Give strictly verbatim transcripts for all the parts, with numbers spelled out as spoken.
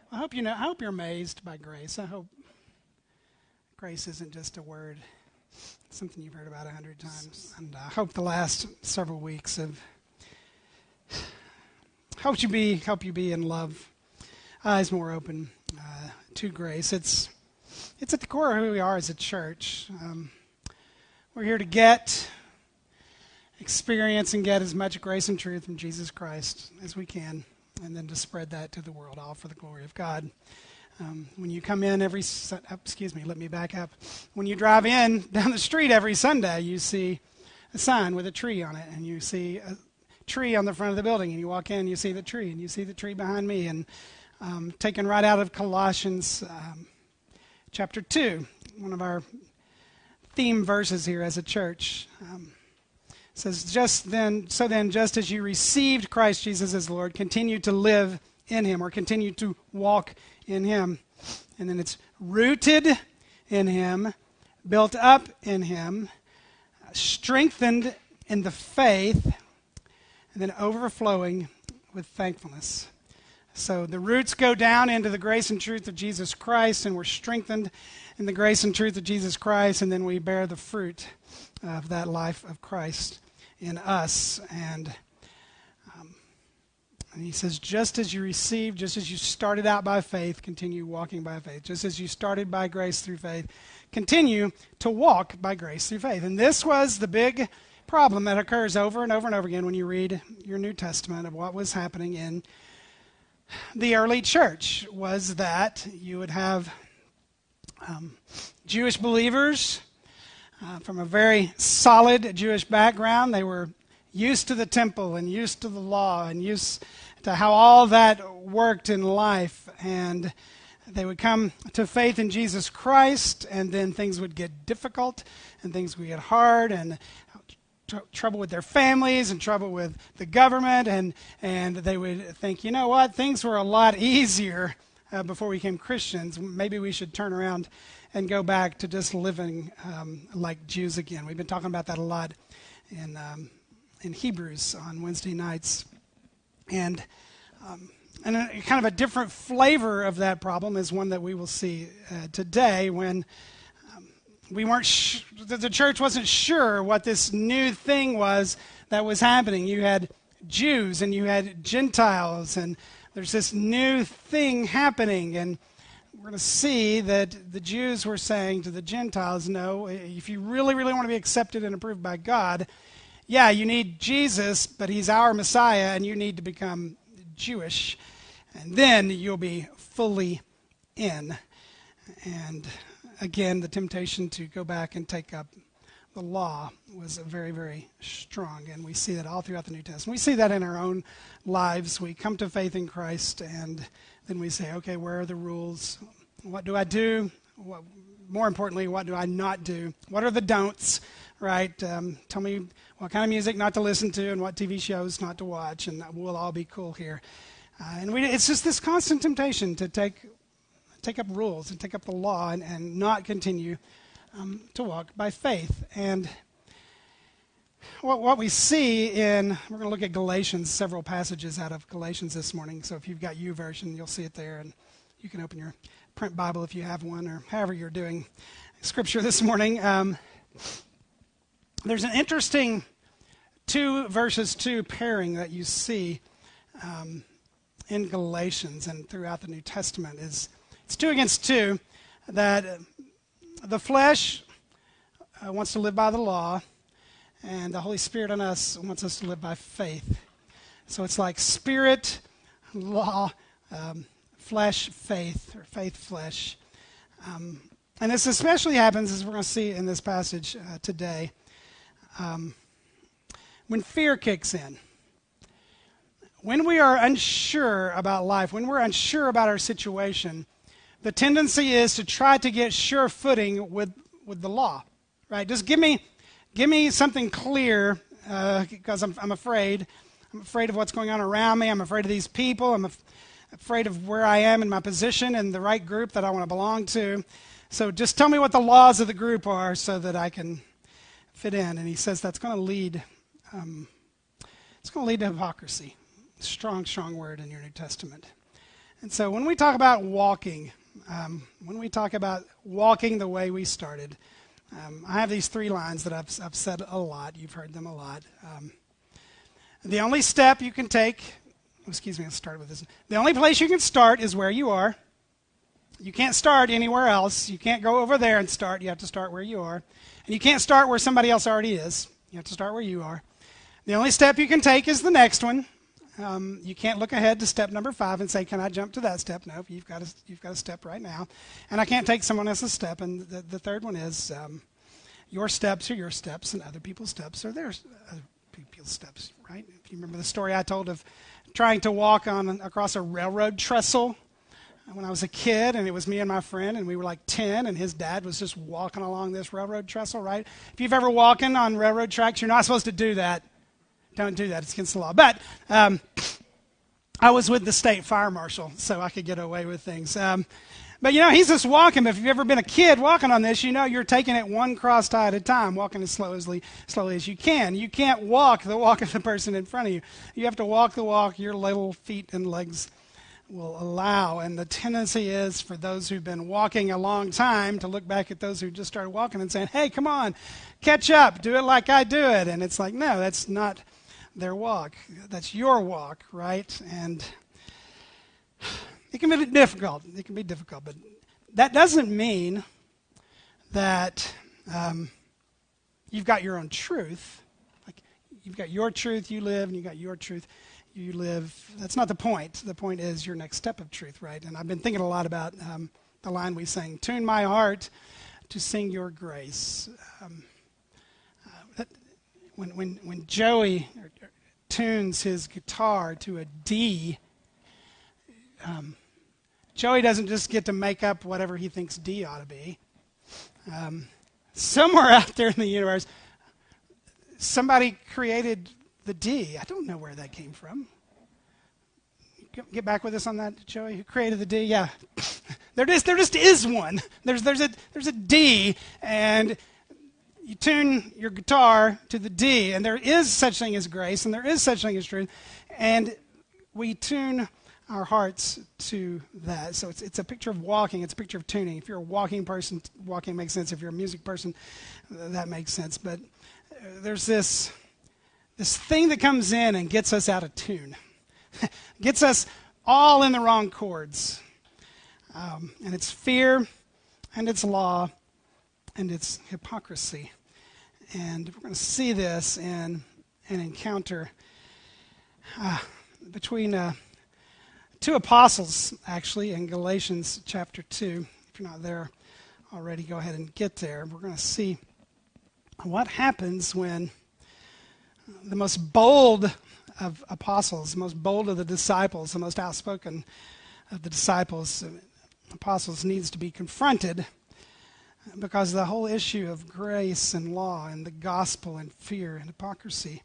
I hope you know. I hope you're amazed by grace. I hope grace isn't just a word, it's something you've heard about a hundred times. And I hope the last several weeks have helped you be, help you be in love, eyes more open uh, to grace. It's it's at the core of who we are as a church. Um, we're here to get, experience, and get as much grace and truth from Jesus Christ as we can, and then to spread that to the world, all for the glory of God. Um, when you come in every, su- excuse me, let me back up. When you drive in down the street every Sunday, you see a sign with a tree on it, and you see a tree on the front of the building, and you walk in, you see the tree, and you see the tree behind me, and um, taken right out of Colossians um, chapter two, one of our theme verses here as a church. Um, It says, just then, so then, just as you received Christ Jesus as Lord, continue to live in him, or continue to walk in him. And then it's rooted in him, built up in him, strengthened in the faith, and then overflowing with thankfulness. So the roots go down into the grace and truth of Jesus Christ, and we're strengthened in the grace and truth of Jesus Christ, and then we bear the fruit of that life of Christ in us. And, um, and he says, just as you received, just as you started out by faith, continue walking by faith. Just as you started by grace through faith, continue to walk by grace through faith. And this was the big problem that occurs over and over and over again when you read your New Testament of what was happening in the early church, was that you would have um, Jewish believers Uh, from a very solid Jewish background. They were used to the temple and used to the law and used to how all that worked in life. And they would come to faith in Jesus Christ, and then things would get difficult and things would get hard, and tr- trouble with their families and trouble with the government. And, and they would think, you know what, things were a lot easier uh, before we became Christians. Maybe we should turn around and go back to just living um, like Jews again. We've been talking about that a lot in um, in Hebrews on Wednesday nights. And um, and a, kind of a different flavor of that problem is one that we will see uh, today, when um, we weren't sh- the church wasn't sure what this new thing was that was happening. You had Jews and you had Gentiles, and there's this new thing happening. And we're going to see that the Jews were saying to the Gentiles, no, if you really, really want to be accepted and approved by God, yeah, you need Jesus, but he's our Messiah, and you need to become Jewish, and then you'll be fully in. And again, the temptation to go back and take up the law was very, very strong, and we see that all throughout the New Testament. We see that in our own lives. We come to faith in Christ, and then we say, okay, where are the rules? What do I do? What, more importantly, what do I not do? What are the don'ts, right? Um, tell me what kind of music not to listen to and what T V shows not to watch, and we'll all be cool here. Uh, and we, it's just this constant temptation to take take up rules and take up the law and, and not continue um, to walk by faith. And what, what we see in, we're going to look at Galatians, several passages out of Galatians this morning. So if you've got YouVersion, you'll see it there, and you can open your print Bible if you have one, or however you're doing Scripture this morning. Um, there's an interesting two verses two pairing that you see um, in Galatians and throughout the New Testament. Is it's two against two, that uh, the flesh uh, wants to live by the law, and the Holy Spirit in us wants us to live by faith. So it's like spirit, law, um, flesh, faith, or faith, flesh. Um, and this especially happens, as we're going to see in this passage uh, today, um, when fear kicks in. When we are unsure about life, when we're unsure about our situation, the tendency is to try to get sure footing with, with the law, right? Just give me give me something clear, uh, because I'm, I'm afraid. I'm afraid of what's going on around me. I'm afraid of these people. I'm af- afraid of where I am in my position in the right group that I want to belong to. So just tell me what the laws of the group are so that I can fit in. And he says that's going to lead, um, it's going to lead to hypocrisy. Strong, strong word in your New Testament. And so when we talk about walking, um, when we talk about walking the way we started, um, I have these three lines that I've, I've said a lot. You've heard them a lot. Um, the only step you can take, excuse me, I'll start with this. The only place you can start is where you are. You can't start anywhere else. You can't go over there and start. You have to start where you are. And you can't start where somebody else already is. You have to start where you are. The only step you can take is the next one. Um, you can't look ahead to step number five and say, can I jump to that step? No, you've got to, you've got to step right now. And I can't take someone else's step. And the, the third one is um, your steps are your steps and other people's steps are their other people's steps, right? If you remember the story I told of trying to walk on across a railroad trestle when I was a kid, and it was me and my friend, and we were like ten, and his dad was just walking along this railroad trestle, right? If you've ever walking on railroad tracks, you're not supposed to do that. Don't do that. It's against the law. But um, I was with the state fire marshal, so I could get away with things. Um, but, you know, he's just walking. But if you've ever been a kid walking on this, you know you're taking it one cross tie at a time, walking as slowly, slowly as you can. You can't walk the walk of the person in front of you. You have to walk the walk your little feet and legs will allow. And the tendency is for those who've been walking a long time to look back at those who just started walking and saying, hey, come on, catch up, do it like I do it. And it's like, no, that's not their walk. That's your walk, right? And it can be difficult. It can be difficult. But that doesn't mean that um, you've got your own truth. Like you've got your truth you live, and you've got your truth you live. That's not the point. The point is your next step of truth, right? And I've been thinking a lot about um, the line we sang, tune my heart to sing your grace. Um, uh, that, when, when, when Joey tunes his guitar to a D, um, Joey doesn't just get to make up whatever he thinks D ought to be. Um, somewhere out there in the universe, somebody created the D. I don't know where that came from. Get back with us on that, Joey. Who created the D? Yeah, there just there just is one. There's there's a there's a D, and you tune your guitar to the D, and there is such thing as grace, and there is such thing as truth, and we tune our hearts to that. So it's it's a picture of walking. It's a picture of tuning. If you're a walking person, walking makes sense. If you're a music person, that makes sense. But there's this. This thing that comes in and gets us out of tune, gets us all in the wrong chords. Um, and it's fear, and it's law, and it's hypocrisy. And we're going to see this in an encounter uh, between uh, two apostles, actually, in Galatians chapter two. If you're not there already, go ahead and get there. We're going to see what happens when the most bold of apostles, the most bold of the disciples, the most outspoken of the disciples, uh, apostles, needs to be confronted because the whole issue of grace and law and the gospel and fear and hypocrisy.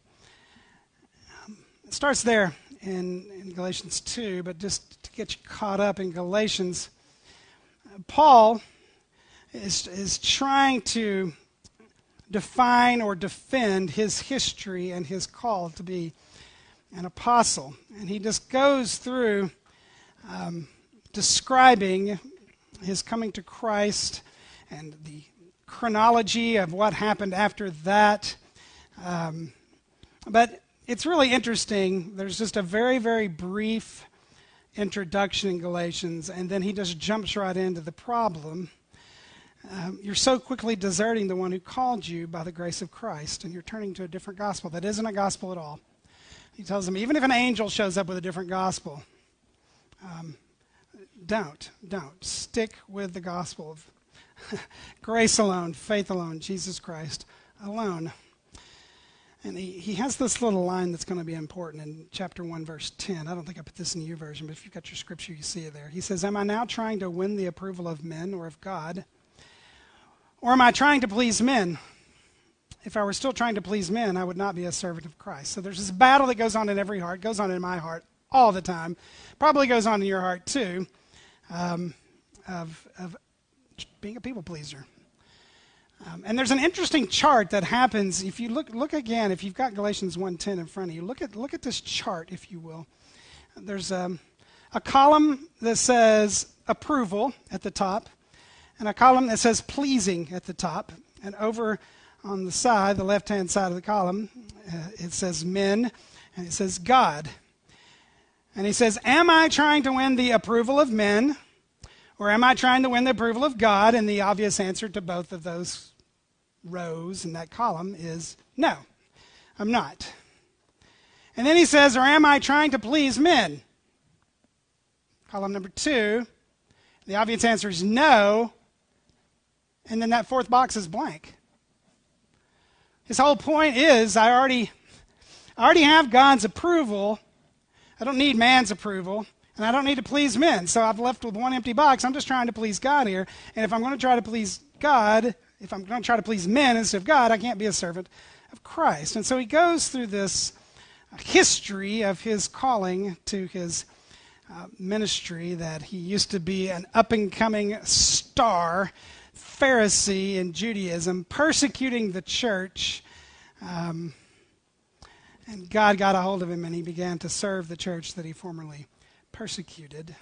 Um, it starts there in, in Galatians two, but just to get you caught up in Galatians, uh, Paul is, is trying to define or defend his history and his call to be an apostle. And he just goes through um, describing his coming to Christ and the chronology of what happened after that. Um, but it's really interesting. There's just a very, very brief introduction in Galatians, and then he just jumps right into the problem. Um, you're so quickly deserting the one who called you by the grace of Christ, and you're turning to a different gospel that isn't a gospel at all. He tells them, even if an angel shows up with a different gospel, um, don't, don't. Stick with the gospel of grace alone, faith alone, Jesus Christ alone. And he, he has this little line that's going to be important in chapter one, verse ten. I don't think I put this in your version, but if you've got your scripture, you see it there. He says, am I now trying to win the approval of men or of God? Or am I trying to please men? If I were still trying to please men, I would not be a servant of Christ. So there's this battle that goes on in every heart, goes on in my heart all the time, probably goes on in your heart too, um, of, of being a people pleaser. Um, and there's an interesting chart that happens if you look look again. If you've got Galatians one ten in front of you, look at look at this chart, if you will. There's um, a column that says approval at the top, and a column that says pleasing at the top. And over on the side, the left-hand side of the column, uh, it says men, and it says God. And he says, am I trying to win the approval of men, or am I trying to win the approval of God? And the obvious answer to both of those rows in that column is no, I'm not. And then he says, or am I trying to please men? Column number two, the obvious answer is no, and then that fourth box is blank. His whole point is, I already, I already have God's approval. I don't need man's approval, and I don't need to please men. So I've left with one empty box. I'm just trying to please God here. And if I'm going to try to please God, if I'm going to try to please men instead of God, I can't be a servant of Christ. And so he goes through this history of his calling to his uh, ministry, that he used to be an up-and-coming star Pharisee in Judaism, persecuting the church. Um, and God got a hold of him, and he began to serve the church that he formerly persecuted.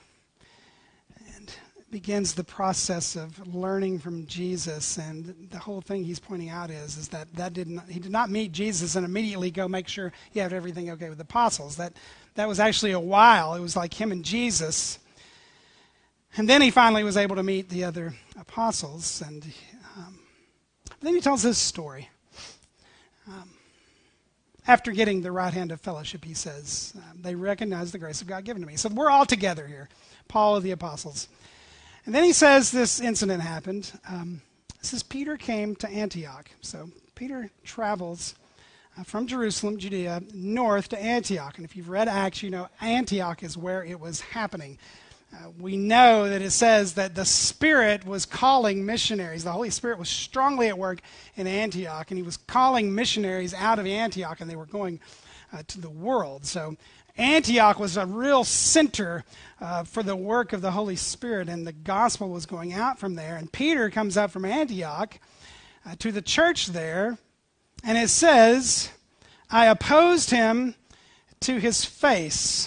And begins the process of learning from Jesus. And the whole thing he's pointing out is, is that, that did not, he did not meet Jesus and immediately go make sure he had everything okay with the apostles. That, that was actually a while. It was like him and Jesus. And then he finally was able to meet the other apostles. And um, then he tells this story. Um, after getting the right hand of fellowship, he says, uh, they recognize the grace of God given to me. So we're all together here, Paul of the apostles. And then he says this incident happened. Um, it says Peter came to Antioch. So Peter travels uh, from Jerusalem, Judea, north to Antioch. And if you've read Acts, you know Antioch is where it was happening. Uh, we know that it says that the Spirit was calling missionaries. The Holy Spirit was strongly at work in Antioch, and he was calling missionaries out of Antioch, and they were going uh, to the world. So Antioch was a real center uh, for the work of the Holy Spirit, and the gospel was going out from there. And Peter comes up from Antioch uh, to the church there, and it says, I opposed him to his face.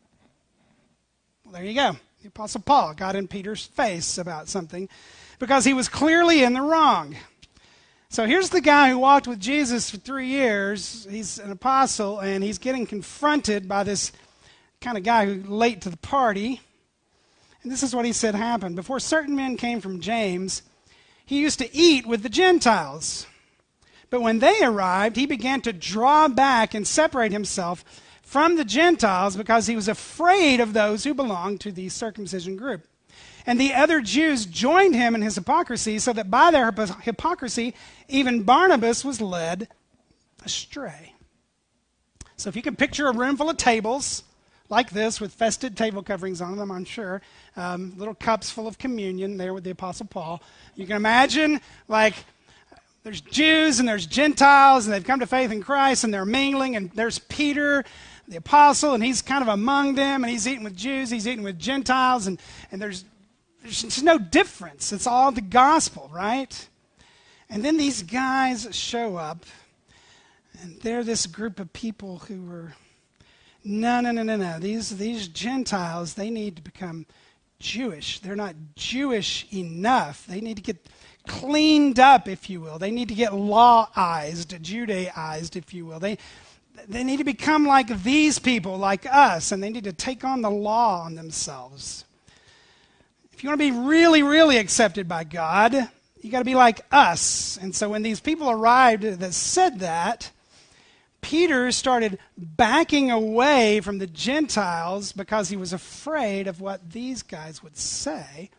Well, there you go. The Apostle Paul got in Peter's face about something because he was clearly in the wrong. So here's the guy who walked with Jesus for three years. He's an apostle, and he's getting confronted by this kind of guy who's late to the party. And this is what he said happened. Before certain men came from James, he used to eat with the Gentiles. But when they arrived, he began to draw back and separate himself from the Gentiles because he was afraid of those who belonged to the circumcision group. And the other Jews joined him in his hypocrisy, so that by their hypocrisy, even Barnabas was led astray. So if you can picture a room full of tables like this with festive table coverings on them, I'm sure, um, little cups full of communion there with the Apostle Paul, you can imagine like there's Jews and there's Gentiles, and they've come to faith in Christ, and they're mingling, and there's Peter, the apostle, and he's kind of among them, and he's eating with Jews, he's eating with Gentiles, and, and there's, there's no difference. It's all the gospel, right? And then these guys show up, and they're this group of people who were, no, no, no, no, no. These, these Gentiles, they need to become Jewish. They're not Jewish enough. They need to get cleaned up, if you will. They need to get lawized, Judaized, if you will. They They need to become like these people, like us, and they need to take on the law on themselves. If you want to be really, really accepted by God, you got to be like us. And so when these people arrived that said that, Peter started backing away from the Gentiles because he was afraid of what these guys would say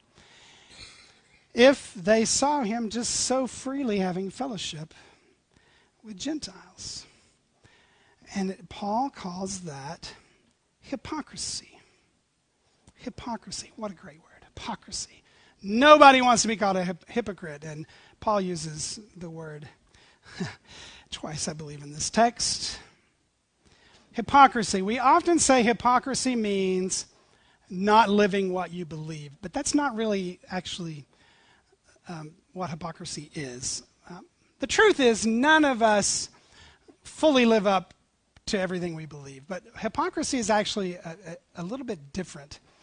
if they saw him just so freely having fellowship with Gentiles. And Paul calls that hypocrisy. Hypocrisy. What a great word. Hypocrisy. Nobody wants to be called a hip- hypocrite. And Paul uses the word twice, I believe, in this text. Hypocrisy. We often say hypocrisy means not living what you believe. But that's not really actually um, what hypocrisy is. Um, the truth is, none of us fully live up to everything we believe. But hypocrisy is actually a, a, a little bit different.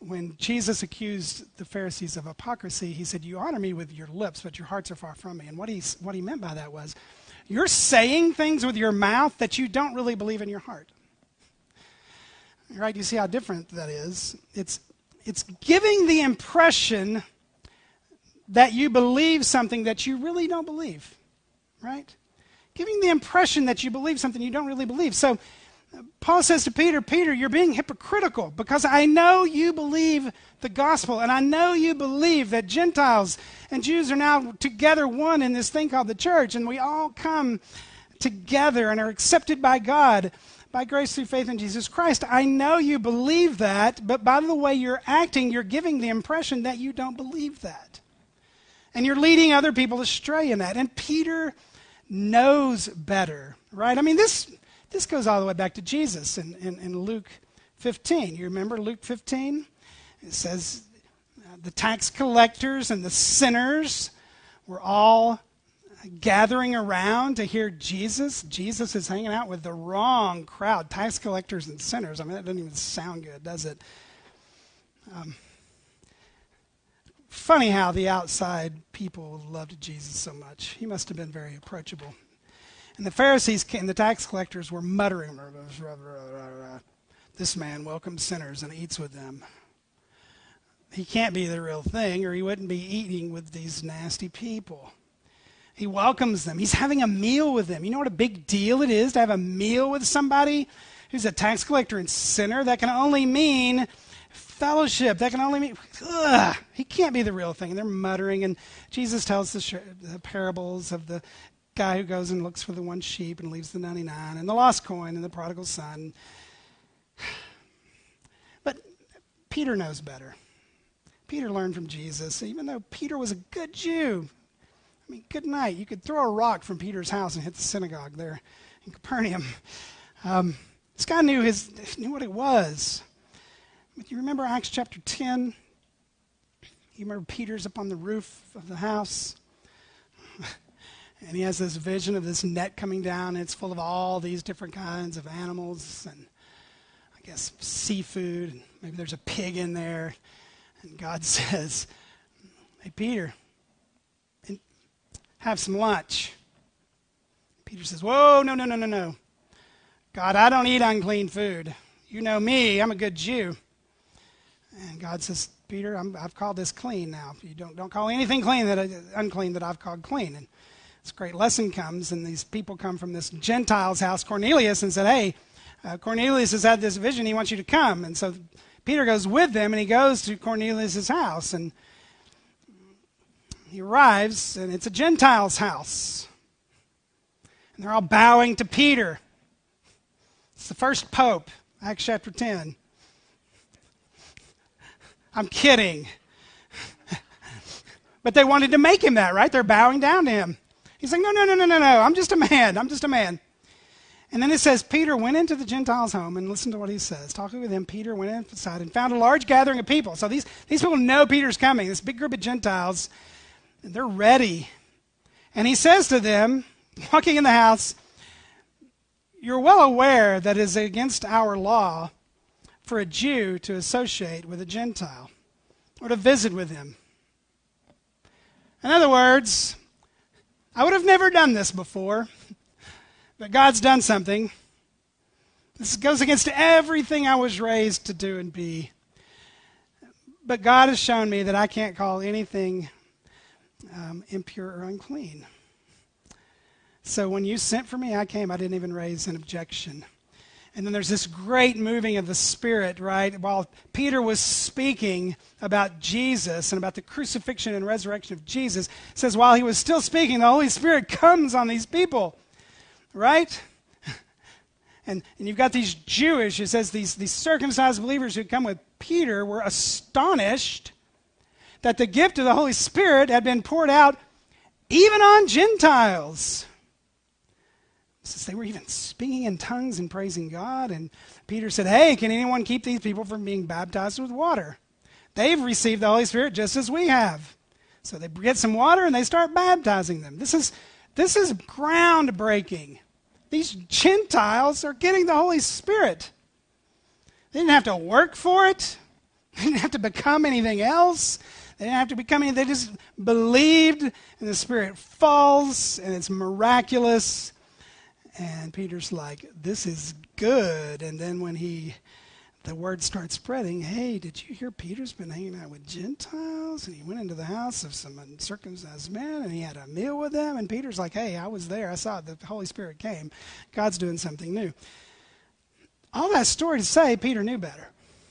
when Jesus accused the Pharisees of hypocrisy, he said, you honor me with your lips, but your hearts are far from me. And what he, what he meant by that was, you're saying things with your mouth that you don't really believe in your heart. Right? You see how different that is. It's, it's giving the impression that you believe something that you really don't believe. Right? Giving the impression that you believe something you don't really believe. So Paul says to Peter, Peter, you're being hypocritical because I know you believe the gospel, and I know you believe that Gentiles and Jews are now together one in this thing called the church, and we all come together and are accepted by God by grace through faith in Jesus Christ. I know you believe that, but by the way you're acting, you're giving the impression that you don't believe that. And you're leading other people astray in that. And Peter knows better, right? I mean, this... This goes all the way back to Jesus in, in, in Luke fifteen. You remember Luke fifteen? It says uh, the tax collectors and the sinners were all gathering around to hear Jesus. Jesus is hanging out with the wrong crowd, tax collectors and sinners. I mean, that doesn't even sound good, does it? Um, funny how the outside people loved Jesus so much. He must have been very approachable. And the Pharisees and the tax collectors were muttering, this man welcomes sinners and eats with them. He can't be the real thing, or he wouldn't be eating with these nasty people. He welcomes them. He's having a meal with them. You know what a big deal it is to have a meal with somebody who's a tax collector and sinner? That can only mean fellowship. That can only mean, ugh, he can't be the real thing. And they're muttering, and Jesus tells the, sh- the parables of the guy who goes and looks for the one sheep and leaves the ninety-nine, and the lost coin and the prodigal son. But Peter knows better. Peter learned from Jesus, even though Peter was a good Jew. I mean, good night. You could throw a rock from Peter's house and hit the synagogue there in Capernaum. Um, this guy knew his knew what it was. But you remember Acts chapter ten? You remember Peter's up on the roof of the house? And he has this vision of this net coming down, and it's full of all these different kinds of animals and I guess seafood, and maybe there's a pig in there. And God says, hey, Peter, have some lunch. Peter says, whoa, no, no, no, no, no. God, I don't eat unclean food. You know me, I'm a good Jew. And God says, Peter, I'm, I've called this clean now. You don't, don't call anything clean that I, unclean that I've called clean. And this great lesson comes, and these people come from this Gentile's house, Cornelius, and said, hey, uh, Cornelius has had this vision. He wants you to come. And so Peter goes with them, and he goes to Cornelius' house. And he arrives, and it's a Gentile's house. And they're all bowing to Peter. It's the first pope, Acts chapter ten. I'm kidding. But they wanted to make him that, right? They're bowing down to him. He's like, no, no, no, no, no, no. I'm just a man. I'm just a man. And then it says, Peter went into the Gentiles' home, and listen to what he says. Talking with him, Peter went inside and found a large gathering of people. So these, these people know Peter's coming, this big group of Gentiles, and they're ready. And he says to them, walking in the house, you're well aware that it is against our law for a Jew to associate with a Gentile or to visit with him. In other words, I would have never done this before, but God's done something. This goes against everything I was raised to do and be. But God has shown me that I can't call anything um, impure or unclean. So when you sent for me, I came. I didn't even raise an objection. And then there's this great moving of the Spirit, right? While Peter was speaking about Jesus and about the crucifixion and resurrection of Jesus, it says while he was still speaking, the Holy Spirit comes on these people, right? And, and you've got these Jewish, it says these, these circumcised believers who come with Peter were astonished that the gift of the Holy Spirit had been poured out even on Gentiles. Since they were even speaking in tongues and praising God. And Peter said, hey, can anyone keep these people from being baptized with water? They've received the Holy Spirit just as we have. So they get some water and they start baptizing them. This is, this is groundbreaking. These Gentiles are getting the Holy Spirit. They didn't have to work for it. They didn't have to become anything else. They didn't have to become anything. They just believed, and the Spirit falls, and it's miraculous. And Peter's like, this is good. And then when he, the word starts spreading, hey, did you hear Peter's been hanging out with Gentiles? And he went into the house of some uncircumcised men, and he had a meal with them. And Peter's like, hey, I was there. I saw it. The Holy Spirit came. God's doing something new. All that story to say, Peter knew better.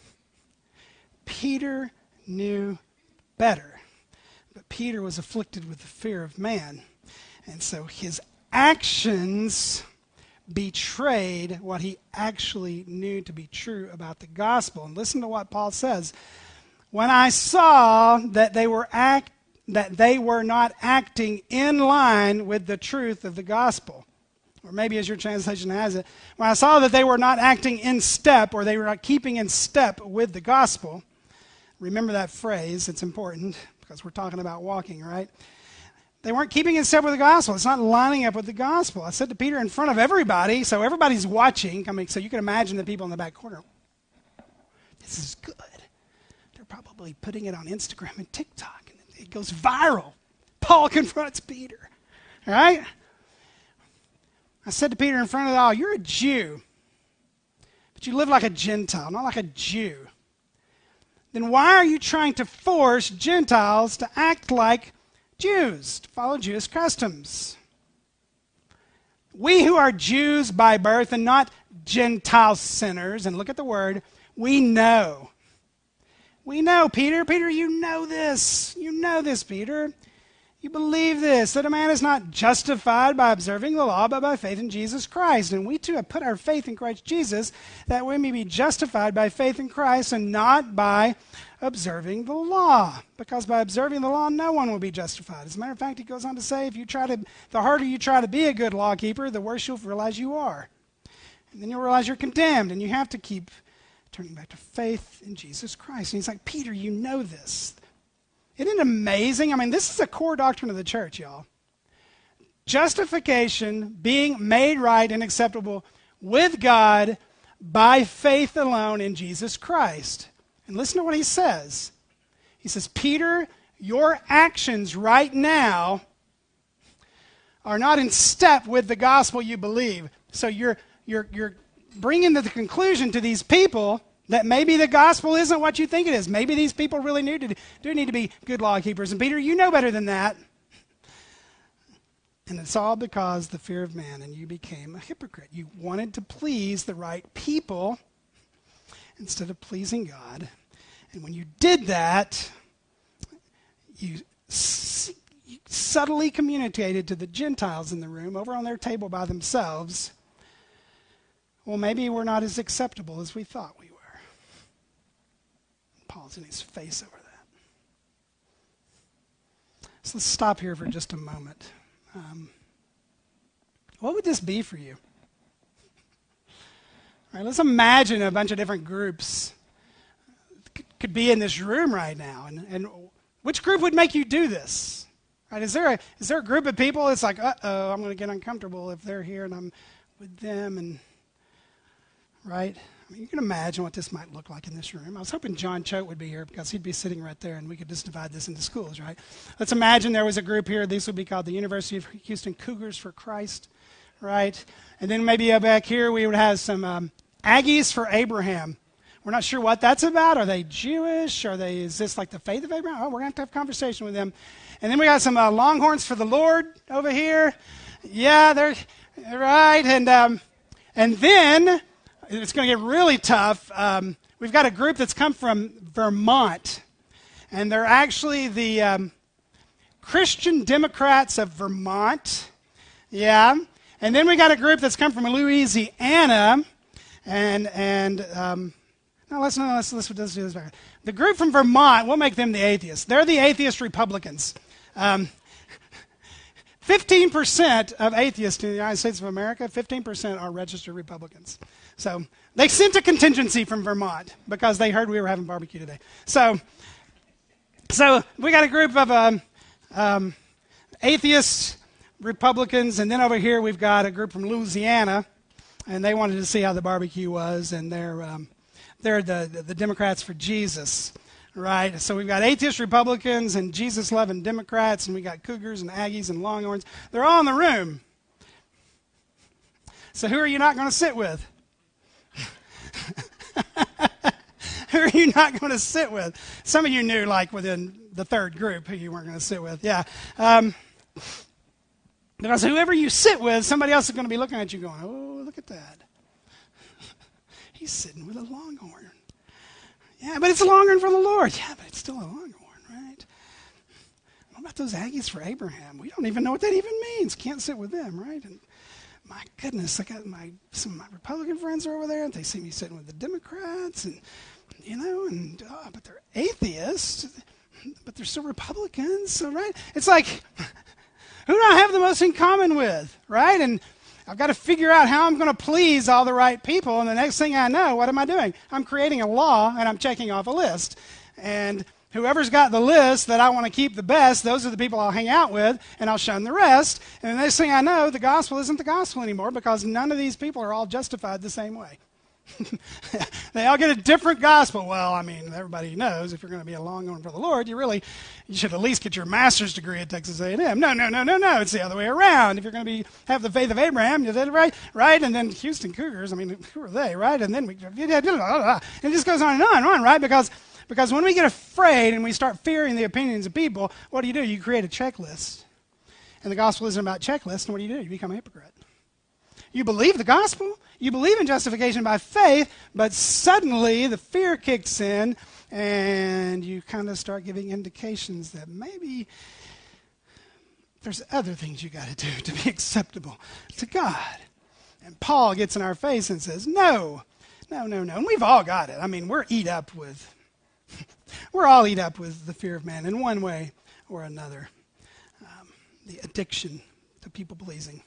Peter knew better. But Peter was afflicted with the fear of man. And so his actions betrayed what he actually knew to be true about the gospel. And listen to what Paul says. When I saw that they were act that they were not acting in line with the truth of the gospel, or maybe as your translation has it, when I saw that they were not acting in step, or they were not keeping in step with the gospel. Remember that phrase, it's important because we're talking about walking, right? They weren't keeping in step with the gospel. It's not lining up with the gospel. I said to Peter in front of everybody, so everybody's watching. I mean, so you can imagine the people in the back corner. This is good. They're probably putting it on Instagram and TikTok, and it goes viral. Paul confronts Peter, all right? I said to Peter in front of it all, you're a Jew, but you live like a Gentile, not like a Jew. Then why are you trying to force Gentiles to act like Jews, to follow Jewish customs? We who are Jews by birth and not Gentile sinners, and look at the word, we know. We know, Peter. Peter, you know this. You know this, Peter. You believe this, that a man is not justified by observing the law, but by faith in Jesus Christ. And we too have put our faith in Christ Jesus, that we may be justified by faith in Christ and not by observing the law. Because by observing the law, no one will be justified. As a matter of fact, he goes on to say, if you try to, the harder you try to be a good lawkeeper, the worse you'll realize you are. And then you'll realize you're condemned, and you have to keep turning back to faith in Jesus Christ. And he's like, Peter, you know this. Isn't it amazing? I mean, this is a core doctrine of the church, y'all. Justification, being made right and acceptable with God by faith alone in Jesus Christ. And listen to what he says. He says, Peter, your actions right now are not in step with the gospel you believe. So you're, you're, you're bringing to the conclusion to these people that maybe the gospel isn't what you think it is. Maybe these people really need to, do need to be good law keepers. And Peter, you know better than that. And it's all because the fear of man, and you became a hypocrite. You wanted to please the right people instead of pleasing God. And when you did that, you, s- you subtly communicated to the Gentiles in the room, over on their table by themselves, well, maybe we're not as acceptable as we thought we were. Paul's in his face over that. So let's stop here for just a moment. Um, what would this be for you? All right, let's imagine a bunch of different groups c- could be in this room right now. And, and which group would make you do this? Right, is there a, is there a group of people that's like, uh-oh, I'm going to get uncomfortable if they're here and I'm with them, and right? I mean, you can imagine what this might look like in this room. I was hoping John Choate would be here because he'd be sitting right there and we could just divide this into schools, right? Let's imagine there was a group here. These would be called the University of Houston Cougars for Christ, right? And then maybe back here we would have some um, Aggies for Abraham. We're not sure what that's about. Are they Jewish? Are they, is this like the faith of Abraham? Oh, we're going to have to have a conversation with them. And then we got some uh, Longhorns for the Lord over here. Yeah, they're right. And, um, and then it's going to get really tough. Um, we've got a group that's come from Vermont, and they're actually the um, Christian Democrats of Vermont. Yeah. And then we got a group that's come from Louisiana, and and um, no, let's no, let's, let's let's do this back. The group from Vermont, we'll make them the atheists. They're the atheist Republicans. Um, Fifteen percent of atheists in the United States of America, fifteen percent are registered Republicans. So they sent a contingency from Vermont because they heard we were having barbecue today. So, so we got a group of um, um, atheists, Republicans, and then over here we've got a group from Louisiana, and they wanted to see how the barbecue was, and they're um, they're the, the, the Democrats for Jesus, right? So we've got atheist Republicans and Jesus-loving Democrats, and we got Cougars and Aggies and Longhorns. They're all in the room. So who are you not going to sit with? Who are you not going to sit with? Some of you knew, like, within the third group who you weren't going to sit with. Yeah. Um, because whoever you sit with, somebody else is going to be looking at you going, oh, look at that. He's sitting with a Longhorn. Yeah, but it's a Longhorn from the Lord. Yeah, but it's still a Longhorn, right? What about those Aggies for Abraham? We don't even know what that even means. Can't sit with them, right? And my goodness, I got my some of my Republican friends are over there, and they see me sitting with the Democrats, and you know, and oh, but they're atheists, but they're still Republicans, so right? It's like, who do I have the most in common with, right? And I've got to figure out how I'm going to please all the right people, and the next thing I know, what am I doing? I'm creating a law, and I'm checking off a list, and whoever's got the list that I want to keep the best, those are the people I'll hang out with, and I'll shun the rest. And the next thing I know, the gospel isn't the gospel anymore, because none of these people are all justified the same way. They all get a different gospel. Well, I mean, everybody knows if you're going to be a Longhorn for the Lord, you really you should at least get your master's degree at Texas A and M. No, no, no, no, no. It's the other way around. If you're going to be have the faith of Abraham, you did it right, right? And then Houston Cougars, I mean, who are they, right? And then we, it just goes on and on and on, right? Because Because when we get afraid and we start fearing the opinions of people, what do you do? You create a checklist. And the gospel isn't about checklists, and what do you do? You become a hypocrite. You believe the gospel, you believe in justification by faith, but suddenly the fear kicks in, and you kind of start giving indications that maybe there's other things you got to do to be acceptable to God. And Paul gets in our face and says, no, no, no, no. And we've all got it. I mean, we're eat up with We're all eat up with the fear of man in one way or another. Um, the addiction to people-pleasing.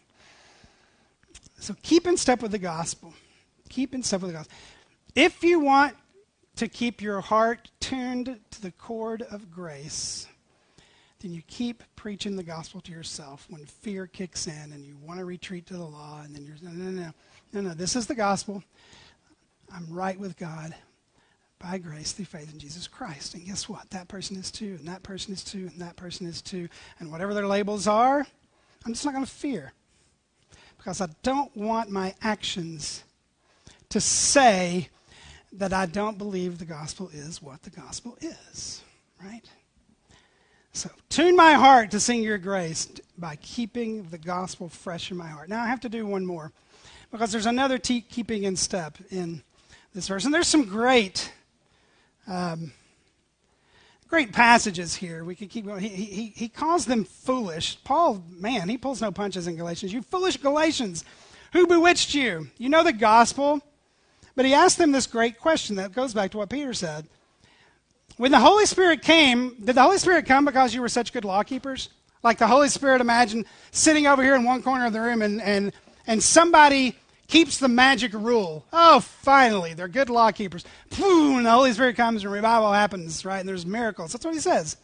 So keep in step with the gospel. Keep in step with the gospel. If you want to keep your heart tuned to the chord of grace, then you keep preaching the gospel to yourself when fear kicks in and you want to retreat to the law, and then you're, no, no, no, no, no, this is the gospel. I'm right with God. By grace through faith in Jesus Christ. And guess what? That person is too, and that person is too, and that person is too. And whatever their labels are, I'm just not going to fear. Because I don't want my actions to say that I don't believe the gospel is what the gospel is. Right? So, tune my heart to sing your grace by keeping the gospel fresh in my heart. Now, I have to do one more. Because there's another t- keeping in step in this verse. And there's some great... Um, great passages here. We could keep going. He, he, he calls them foolish. Paul, man, he pulls no punches in Galatians. You foolish Galatians, who bewitched you? You know the gospel. But he asked them this great question that goes back to what Peter said. When the Holy Spirit came, did the Holy Spirit come because you were such good law keepers? Like the Holy Spirit, imagine sitting over here in one corner of the room and, and, and somebody keeps the magic rule. Oh, finally, they're good law keepers. Boom, and the Holy Spirit comes and revival happens, right? And there's miracles. That's what he says.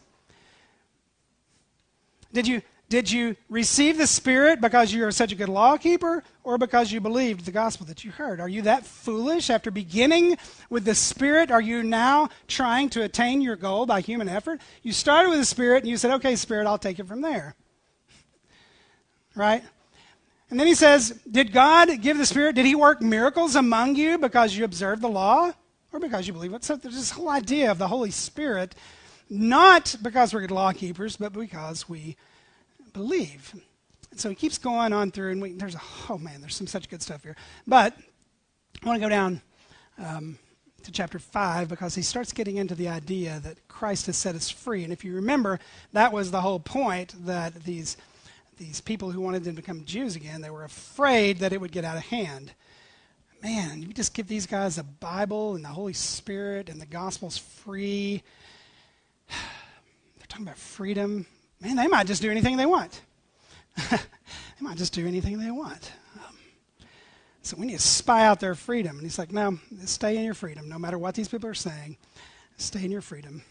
Did you, did you receive the Spirit because you are such a good law keeper, or because you believed the gospel that you heard? Are you that foolish? After beginning with the Spirit, are you now trying to attain your goal by human effort? You started with the Spirit, and you said, okay, Spirit, I'll take it from there. Right? And then he says, did God give the Spirit? Did he work miracles among you because you observed the law? Or because you believe it? So there's this whole idea of the Holy Spirit, not because we're good law keepers, but because we believe. And so he keeps going on through, and we, there's a, oh man, there's some such good stuff here. But I want to go down um, to chapter five, because he starts getting into the idea that Christ has set us free. And if you remember, that was the whole point, that these These people who wanted them to become Jews again, they were afraid that it would get out of hand. Man, you just give these guys a Bible and the Holy Spirit and the gospel's free. They're talking about freedom. Man, they might just do anything they want. They might just do anything they want. Um, so we need to spy out their freedom. And he's like, no, stay in your freedom. No matter what these people are saying, stay in your freedom.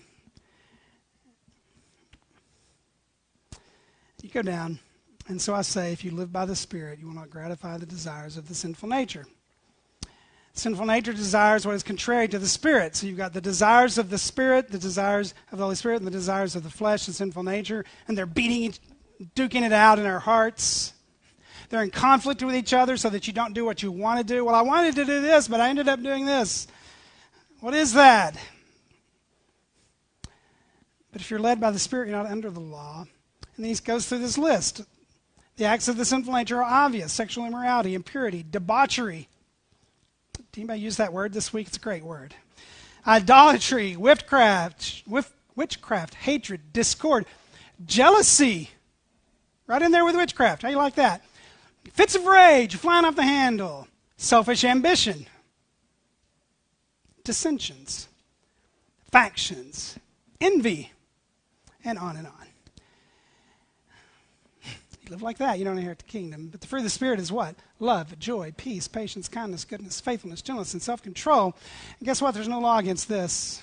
You go down. And so I say, if you live by the Spirit, you will not gratify the desires of the sinful nature. Sinful nature desires what is contrary to the Spirit. So you've got the desires of the Spirit, the desires of the Holy Spirit, and the desires of the flesh and sinful nature, and they're beating each, duking it out in our hearts. They're in conflict with each other so that you don't do what you want to do. Well, I wanted to do this, but I ended up doing this. What is that? But if you're led by the Spirit, you're not under the law. And then he goes through this list. The acts of the sinful nature are obvious: sexual immorality, impurity, debauchery. Did anybody use that word this week? It's a great word. Idolatry, witchcraft, witchcraft, hatred, discord, jealousy. Right in there with witchcraft. How do you like that? Fits of rage, flying off the handle, selfish ambition, dissensions, factions, envy, and on and on. You live like that, you don't inherit the kingdom. But the fruit of the Spirit is what? Love, joy, peace, patience, kindness, goodness, faithfulness, gentleness, and self-control. And guess what? There's no law against this.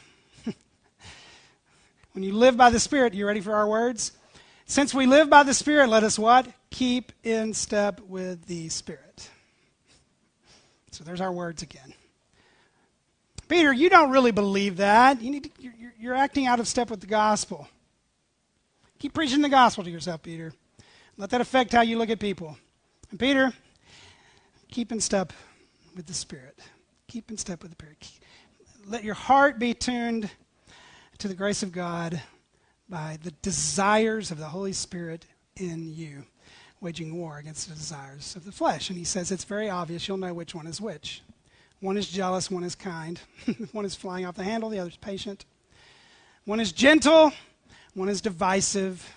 When you live by the Spirit, you ready for our words? Since we live by the Spirit, let us what? Keep in step with the Spirit. So there's our words again. Peter, you don't really believe that. You need to, you're, you're acting out of step with the gospel. Keep preaching the gospel to yourself, Peter. Let that affect how you look at people. And Peter, keep in step with the Spirit. Keep in step with the Spirit. Let your heart be tuned to the grace of God by the desires of the Holy Spirit in you, waging war against the desires of the flesh. And he says it's very obvious. You'll know which one is which. One is jealous, one is kind. One is flying off the handle, the other is patient. One is gentle, one is divisive.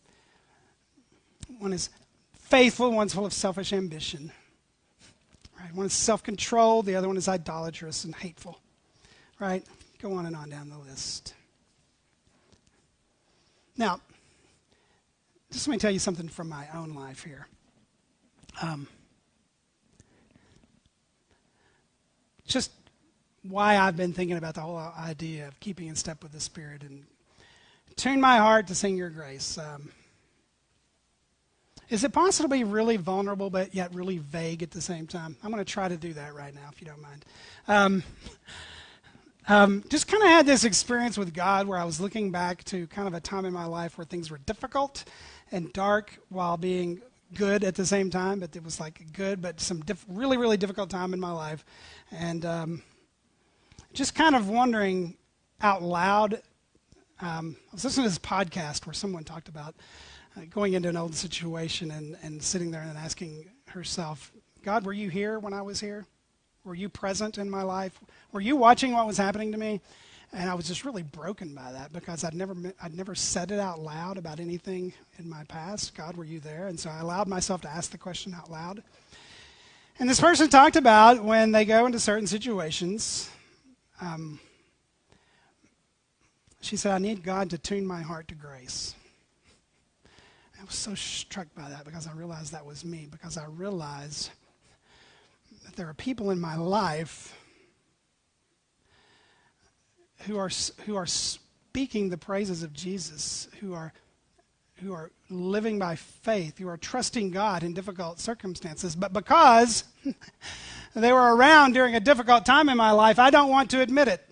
One is faithful, one's full of selfish ambition. Right? One is self-controlled, the other one is idolatrous and hateful. Right? Go on and on down the list. Now, just let me tell you something from my own life here. Um, just why I've been thinking about the whole idea of keeping in step with the Spirit and tune my heart to sing your grace. Um, Is it possible to be really vulnerable but yet really vague at the same time? I'm going to try to do that right now, if you don't mind. Um, um, just kind of had this experience with God where I was looking back to kind of a time in my life where things were difficult and dark while being good at the same time. But it was like good, but some diff- really, really difficult time in my life. And um, just kind of wondering out loud. Um, I was listening to this podcast where someone talked about Uh, going into an old situation and, and sitting there and asking herself, God, were you here when I was here? Were you present in my life? Were you watching what was happening to me? And I was just really broken by that because I'd never I'd never said it out loud about anything in my past. God, were you there? And so I allowed myself to ask the question out loud. And this person talked about when they go into certain situations, um, she said, I need God to tune my heart to grace. I was so struck by that because I realized that was me, because I realized that there are people in my life who are who are speaking the praises of Jesus, who are who are living by faith, who are trusting God in difficult circumstances, but because they were around during a difficult time in my life, I don't want to admit it.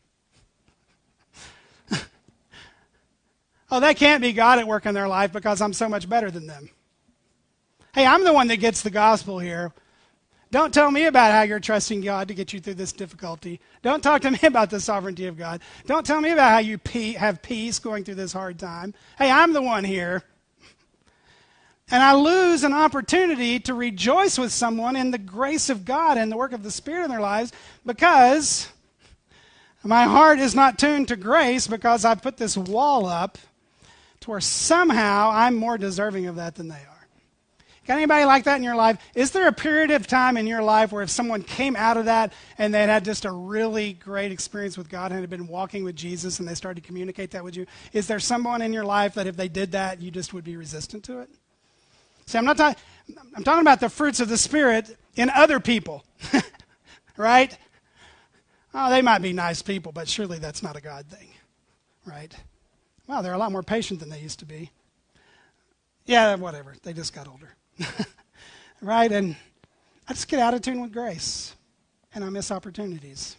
Oh, that can't be God at work in their life because I'm so much better than them. Hey, I'm the one that gets the gospel here. Don't tell me about how you're trusting God to get you through this difficulty. Don't talk to me about the sovereignty of God. Don't tell me about how you pe- have peace going through this hard time. Hey, I'm the one here. And I lose an opportunity to rejoice with someone in the grace of God and the work of the Spirit in their lives because my heart is not tuned to grace because I put this wall up to where somehow I'm more deserving of that than they are. Got anybody like that in your life? Is there a period of time in your life where if someone came out of that and they had just a really great experience with God and had been walking with Jesus and they started to communicate that with you, is there someone in your life that if they did that, you just would be resistant to it? See, I'm not talking, I'm talking about the fruits of the Spirit in other people, right? Oh, they might be nice people, but surely that's not a God thing, right? Wow, they're a lot more patient than they used to be. Yeah, whatever. They just got older. Right? And I just get out of tune with grace. and I miss opportunities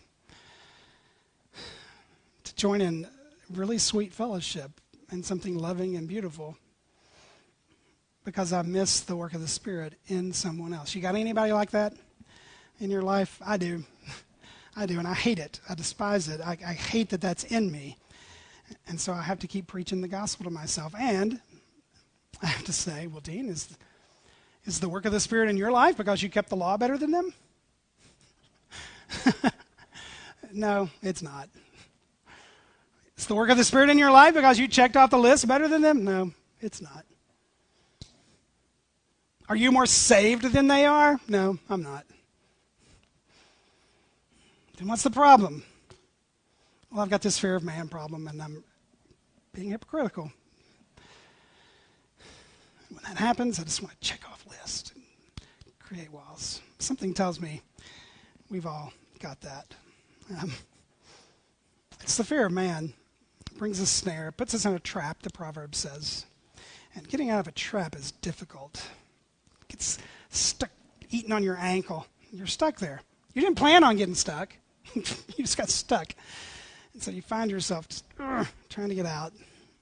to join in really sweet fellowship and something loving and beautiful because I miss the work of the Spirit in someone else. You got anybody like that in your life? I do. I do, and I hate it. I despise it. I, I hate that that's in me. And so I have to keep preaching the gospel to myself. And I have to say, well, Dean, is, is the work of the Spirit in your life because you kept the law better than them? No, it's not. Is the work of the Spirit in your life because you checked off the list better than them? No, it's not. Are you more saved than they are? No, I'm not. Then what's the problem? Well, I've got this fear of man problem, and I'm being hypocritical. When that happens, I just want to check off lists and create walls. Something tells me we've all got that. Um, it's the fear of man. It brings a snare. It puts us in a trap, the proverb says. And getting out of a trap is difficult. It gets stuck eating on your ankle. You're stuck there. You didn't plan on getting stuck. You just got stuck. And so you find yourself just, uh, trying to get out.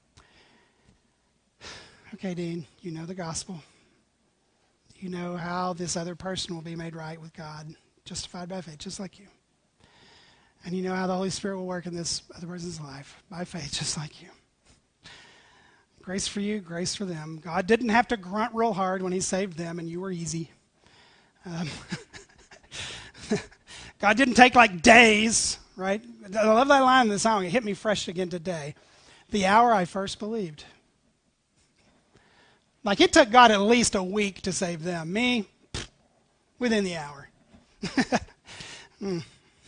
Okay, Dean, you know the gospel. You know how this other person will be made right with God, justified by faith, just like you. And you know how the Holy Spirit will work in this other person's life, by faith, just like you. Grace for you, grace for them. God didn't have to grunt real hard when he saved them, and you were easy. Um, God didn't take like days, right? I love that line in the song. It hit me fresh again today. The hour I first believed. Like it took God at least a week to save them. Me, within the hour. mm.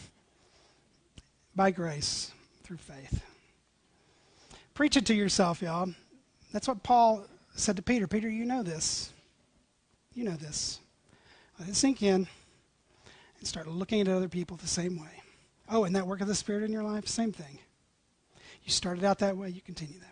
By grace, through faith. Preach it to yourself, y'all. That's what Paul said to Peter. Peter, you know this. You know this. Let it sink in and start looking at other people the same way. Oh, and that work of the Spirit in your life, same thing. You started out that way, you continue that way.